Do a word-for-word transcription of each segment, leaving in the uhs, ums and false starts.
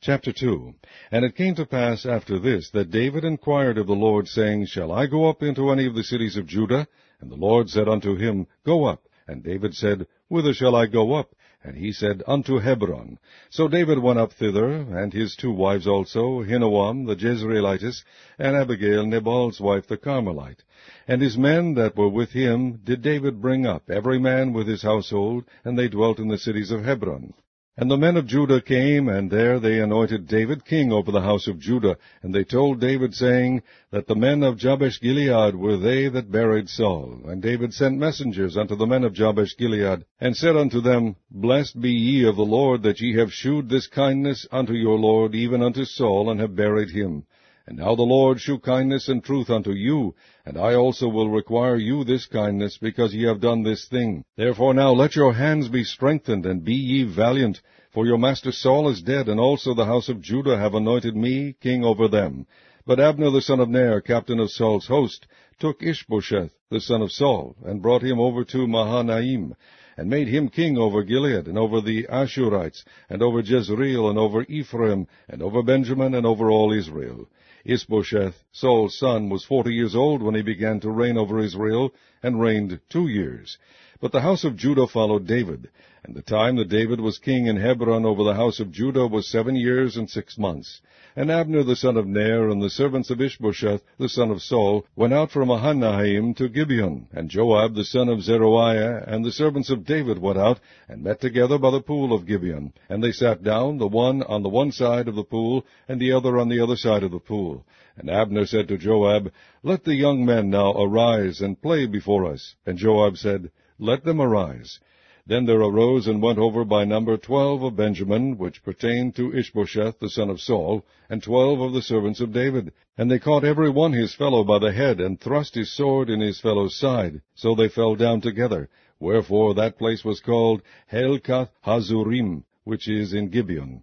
Chapter two. And it came to pass after this, that David inquired of the Lord, saying, Shall I go up into any of the cities of Judah? And the Lord said unto him, Go up. And David said, Whither shall I go up? And he said, Unto Hebron. So David went up thither, and his two wives also, Ahinoam the Jezreelitess, and Abigail Nabal's wife the Carmelite. And his men that were with him did David bring up, every man with his household, and they dwelt in the cities of Hebron. And the men of Judah came, and there they anointed David king over the house of Judah. And they told David, saying, that the men of Jabesh-Gilead were they that buried Saul. And David sent messengers unto the men of Jabesh-Gilead, and said unto them, Blessed be ye of the Lord, that ye have shewed this kindness unto your Lord, even unto Saul, and have buried him. And now the Lord shew kindness and truth unto you, and I also will require you this kindness, because ye have done this thing. Therefore now let your hands be strengthened, and be ye valiant, for your master Saul is dead, and also the house of Judah have anointed me king over them. But Abner the son of Ner, captain of Saul's host, took Ishbosheth the son of Saul, and brought him over to Mahanaim, and made him king over Gilead, and over the Ashurites, and over Jezreel, and over Ephraim, and over Benjamin, and over all Israel. Ishbosheth, Saul's son, was forty years old when he began to reign over Israel, and reigned two years. But the house of Judah followed David, and the time that David was king in Hebron over the house of Judah was seven years and six months. And Abner the son of Ner, and the servants of Ishbosheth the son of Saul, went out from Mahanaim to Gibeon. And Joab the son of Zeruiah, and the servants of David went out, and met together by the pool of Gibeon. And they sat down, the one on the one side of the pool, and the other on the other side of the pool. And Abner said to Joab, Let the young men now arise, and play before us. And Joab said, Let them arise. Then there arose and went over by number twelve of Benjamin, which pertained to Ishbosheth the son of Saul, and twelve of the servants of David. And they caught every one his fellow by the head, and thrust his sword in his fellow's side. So they fell down together. Wherefore that place was called Helkath Hazurim, which is in Gibeon.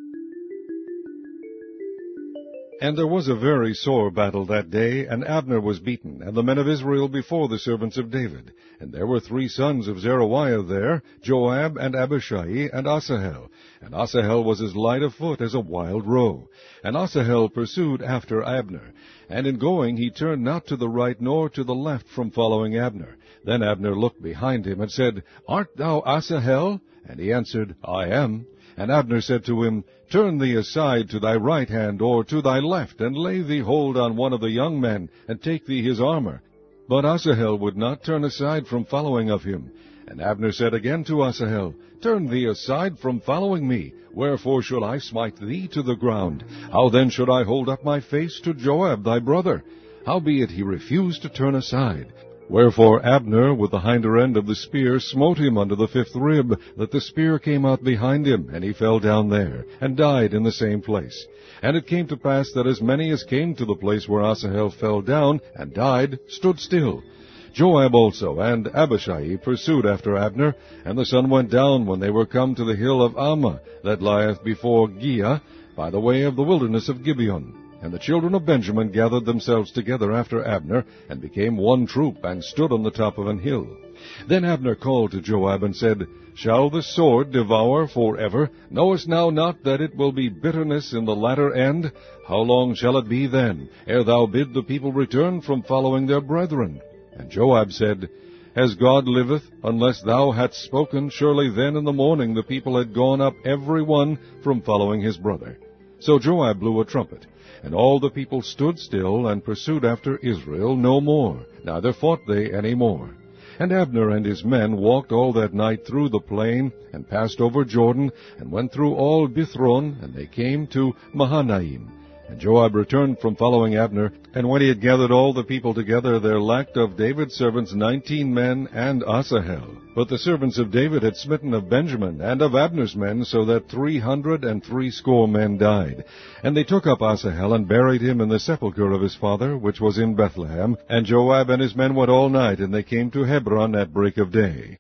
And there was a very sore battle that day, and Abner was beaten, and the men of Israel before the servants of David. And there were three sons of Zeruiah there, Joab, and Abishai, and Asahel. And Asahel was as light of foot as a wild roe. And Asahel pursued after Abner. And in going he turned not to the right nor to the left from following Abner. Then Abner looked behind him, and said, Art thou Asahel? And he answered, I am. And Abner said to him, Turn thee aside to thy right hand, or to thy left, and lay thee hold on one of the young men, and take thee his armor. But Asahel would not turn aside from following of him. And Abner said again to Asahel, Turn thee aside from following me. Wherefore should I smite thee to the ground? How then should I hold up my face to Joab thy brother? Howbeit he refused to turn aside. Wherefore Abner with the hinder end of the spear smote him under the fifth rib, that the spear came out behind him, and he fell down there, and died in the same place. And it came to pass that as many as came to the place where Asahel fell down, and died, stood still. Joab also and Abishai pursued after Abner, and the sun went down when they were come to the hill of Ammah, that lieth before Giah, by the way of the wilderness of Gibeon. And the children of Benjamin gathered themselves together after Abner, and became one troop, and stood on the top of an hill. Then Abner called to Joab, and said, Shall the sword devour forever? Knowest thou not that it will be bitterness in the latter end? How long shall it be then, ere thou bid the people return from following their brethren? And Joab said, As God liveth, unless thou hadst spoken, surely then in the morning the people had gone up every one from following his brother. So Joab blew a trumpet, and all the people stood still, and pursued after Israel no more, neither fought they any more. And Abner and his men walked all that night through the plain, and passed over Jordan, and went through all Bithron, and they came to Mahanaim. And Joab returned from following Abner, and when he had gathered all the people together, there lacked of David's servants nineteen men, and Asahel. But the servants of David had smitten of Benjamin, and of Abner's men, so that three hundred and threescore men died. And they took up Asahel, and buried him in the sepulchre of his father, which was in Bethlehem. And Joab and his men went all night, and they came to Hebron at break of day.